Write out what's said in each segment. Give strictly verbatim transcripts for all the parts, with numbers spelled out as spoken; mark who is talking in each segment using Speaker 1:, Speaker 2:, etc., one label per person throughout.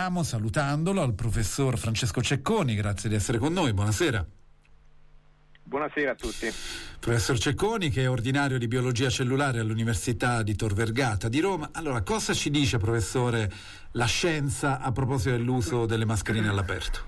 Speaker 1: apriamo salutandolo al professor Francesco Cecconi. Grazie di essere con noi, buonasera.
Speaker 2: Buonasera a tutti.
Speaker 1: Professor Cecconi, che è ordinario di biologia cellulare all'Università di Tor Vergata di Roma. Allora, cosa ci dice, professore, la scienza a proposito dell'uso delle mascherine all'aperto?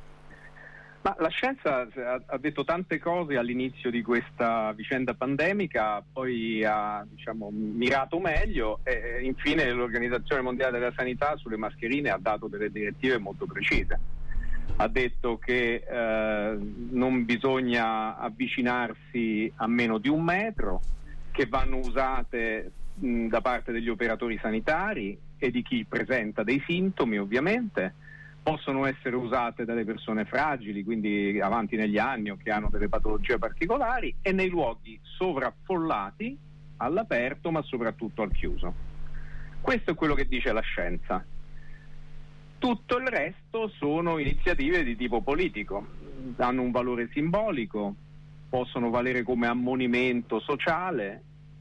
Speaker 2: Ma la scienza ha detto tante cose all'inizio di questa vicenda pandemica, poi ha, diciamo, mirato meglio e infine l'Organizzazione Mondiale della Sanità sulle mascherine ha dato delle direttive molto precise. Ha detto che eh, non bisogna avvicinarsi a meno di un metro, che vanno usate mh, da parte degli operatori sanitari e di chi presenta dei sintomi, ovviamente. Possono essere usate dalle persone fragili, quindi avanti negli anni o che hanno delle patologie particolari, e nei luoghi sovraffollati, all'aperto ma soprattutto al chiuso. Questo è quello che dice la scienza. Tutto il resto sono iniziative di tipo politico, hanno un valore simbolico, possono valere come ammonimento sociale,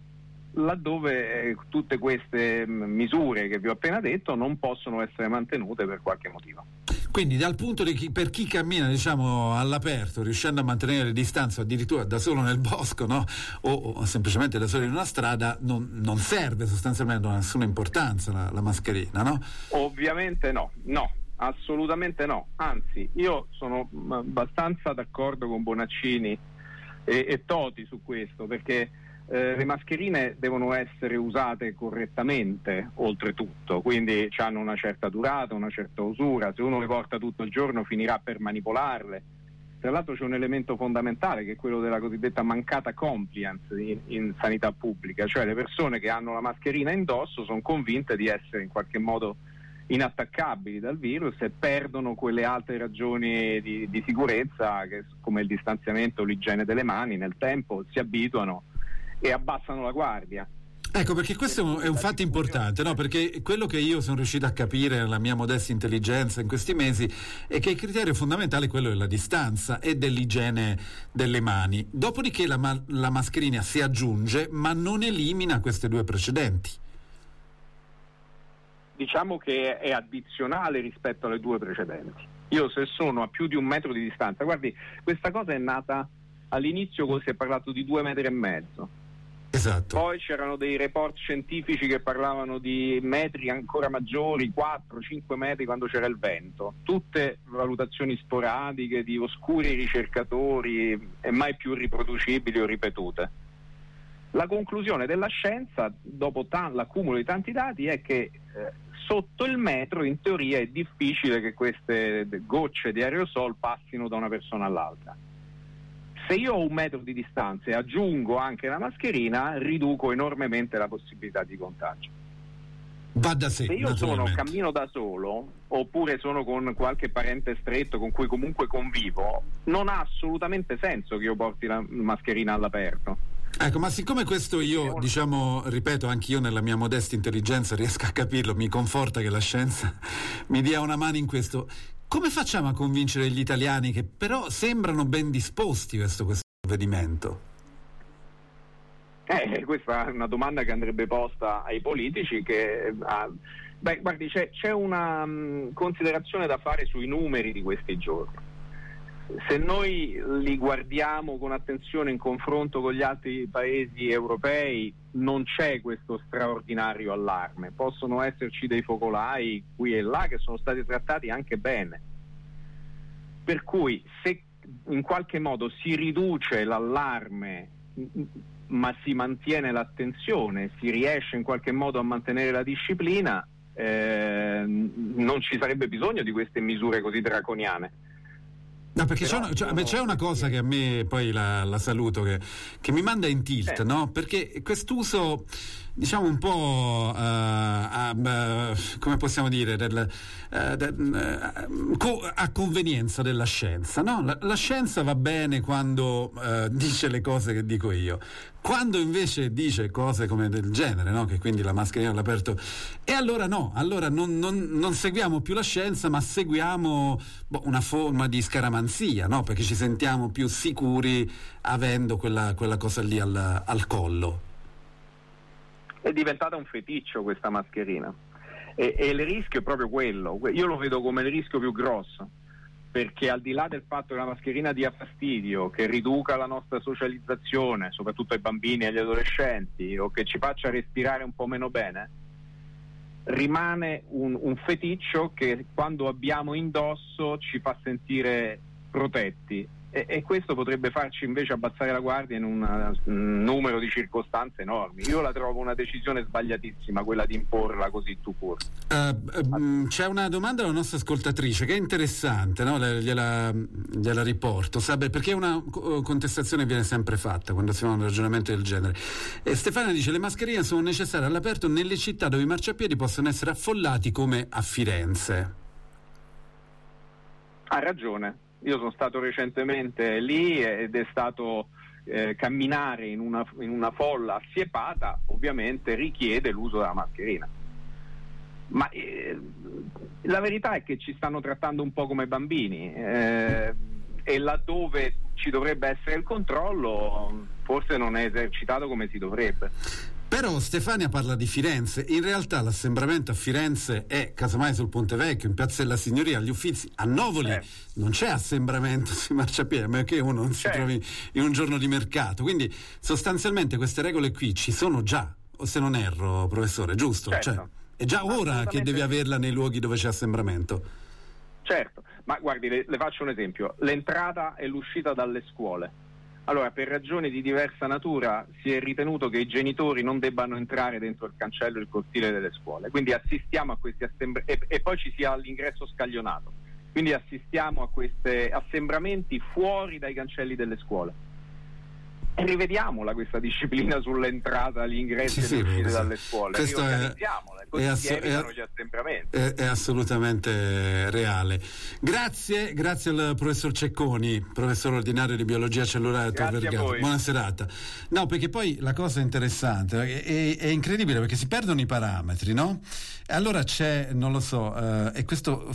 Speaker 2: laddove eh, tutte queste misure che vi ho appena detto non possono essere mantenute per qualche motivo.
Speaker 1: Quindi dal punto di chi, per chi cammina, diciamo, all'aperto, riuscendo a mantenere le distanze, addirittura da solo nel bosco, no? o, o semplicemente da solo in una strada, non, non serve sostanzialmente, non ha nessuna importanza la, la mascherina, no?
Speaker 2: Ovviamente no, no, assolutamente no. Anzi, io sono abbastanza d'accordo con Bonaccini e, e Toti su questo, perché Eh, le mascherine devono essere usate correttamente, oltretutto, quindi hanno una certa durata, una certa usura. Se uno le porta tutto il giorno finirà per manipolarle. Tra l'altro c'è un elemento fondamentale che è quello della cosiddetta mancata compliance in, in sanità pubblica, cioè le persone che hanno la mascherina indosso sono convinte di essere in qualche modo inattaccabili dal virus e perdono quelle altre ragioni di, di sicurezza che, come il distanziamento, l'igiene delle mani, nel tempo si abituano e abbassano la guardia.
Speaker 1: Ecco, perché questo è un fatto importante, no? Perché quello che io sono riuscito a capire nella mia modesta intelligenza in questi mesi è che il criterio fondamentale è quello della distanza e dell'igiene delle mani. Dopodiché la, ma- la mascherina si aggiunge, ma non elimina queste due precedenti.
Speaker 2: Diciamo che è addizionale rispetto alle due precedenti. Io, se sono a più di un metro di distanza, guardi, questa cosa è nata all'inizio, si è parlato di due metri e mezzo.
Speaker 1: Esatto.
Speaker 2: Poi c'erano dei report scientifici che parlavano di metri ancora maggiori, quattro cinque metri quando c'era il vento. Tutte valutazioni sporadiche di oscuri ricercatori e mai più riproducibili o ripetute. La conclusione della scienza, dopo ta- l'accumulo di tanti dati, è che eh, sotto il metro in teoria è difficile che queste gocce di aerosol passino da una persona all'altra. Se io ho un metro di distanza e aggiungo anche la mascherina, riduco enormemente la possibilità di contagio.
Speaker 1: Va da sé.
Speaker 2: Se io sono, cammino da solo, oppure sono con qualche parente stretto con cui comunque convivo, non ha assolutamente senso che io porti la mascherina all'aperto.
Speaker 1: Ecco, ma siccome questo io, diciamo, ripeto, anch'io nella mia modesta intelligenza riesco a capirlo, mi conforta che la scienza mi dia una mano in questo. Come facciamo a convincere gli italiani che però sembrano ben disposti verso questo provvedimento?
Speaker 2: Eh, questa è una domanda che andrebbe posta ai politici che, ah, beh, guardi, c'è, c'è una mh, considerazione da fare sui numeri di questi giorni. Se noi li guardiamo con attenzione in confronto con gli altri paesi europei, non c'è questo straordinario allarme. Possono esserci dei focolai qui e là che sono stati trattati anche bene. Per cui se in qualche modo si riduce l'allarme ma si mantiene l'attenzione, si riesce in qualche modo a mantenere la disciplina, eh, non ci sarebbe bisogno di queste misure così draconiane.
Speaker 1: No, perché c'è una, cioè, beh, c'è una cosa che a me poi la, la saluto che, che mi manda in tilt, eh. no? Perché quest'uso, diciamo, un po' uh, a, uh, come possiamo dire del, uh, de, uh, co- a convenienza della scienza, no? La, la scienza va bene quando uh, dice le cose che dico io, quando invece dice cose come del genere, no? Che quindi la mascherina all'aperto, e allora no, allora non, non, non seguiamo più la scienza, ma seguiamo boh, una forma di scaramanzia, no? Perché ci sentiamo più sicuri avendo quella, quella cosa lì al, al collo.
Speaker 2: È diventata un feticcio questa mascherina E, e il rischio è proprio quello, io lo vedo come il rischio più grosso, perché al di là del fatto che la mascherina dia fastidio, che riduca la nostra socializzazione, soprattutto ai bambini e agli adolescenti, o che ci faccia respirare un po' meno bene, rimane un, un feticcio che quando abbiamo indosso ci fa sentire protetti, e, e questo potrebbe farci invece abbassare la guardia in una, un numero di circostanze enormi. Io la trovo una decisione sbagliatissima, quella di imporla così tu pur.
Speaker 1: Uh, uh, c'è una domanda della nostra ascoltatrice che è interessante, no? Le, gliela, gliela riporto, sa, perché una contestazione viene sempre fatta quando si fa un ragionamento del genere. E Stefania dice: le mascherine sono necessarie all'aperto nelle città dove i marciapiedi possono essere affollati come a Firenze.
Speaker 2: Ha ragione. Io sono stato recentemente lì ed è stato eh, camminare in una, in una folla assiepata, ovviamente richiede l'uso della mascherina. Ma eh, la verità è che ci stanno trattando un po' come bambini eh, e laddove ci dovrebbe essere il controllo forse non è esercitato come si dovrebbe.
Speaker 1: Però Stefania parla di Firenze, in realtà l'assembramento a Firenze è casomai sul Ponte Vecchio, in Piazza della Signoria, agli Uffizi. A Novoli eh. non c'è assembramento sui marciapiedi, ma che uno non si
Speaker 2: certo.
Speaker 1: trovi in un giorno di mercato. Quindi sostanzialmente queste regole qui ci sono già, o se non erro, professore, giusto?
Speaker 2: Certo.
Speaker 1: Cioè, è già ora che devi averla nei luoghi dove c'è assembramento.
Speaker 2: Certo, ma guardi, le, le faccio un esempio: l'entrata e l'uscita dalle scuole. Allora, per ragioni di diversa natura si è ritenuto che i genitori non debbano entrare dentro il cancello e il cortile delle scuole, quindi assistiamo a questi assembramenti e, e poi ci sia l'ingresso scaglionato, quindi assistiamo a questi assembramenti fuori dai cancelli delle scuole. E rivediamola questa disciplina sull'entrata, agli ingressi
Speaker 1: sì,
Speaker 2: e le uscite
Speaker 1: sì,
Speaker 2: dalle scuole, riorganizziamola, così ass- si evitano gli assembramenti.
Speaker 1: È, è assolutamente reale. Grazie, grazie al professor Cecconi, professore ordinario di biologia cellulare Tor Vergata. Buona serata. No, perché poi la cosa interessante è, è, è incredibile, perché si perdono i parametri, no? E allora c'è, non lo so, uh, e questo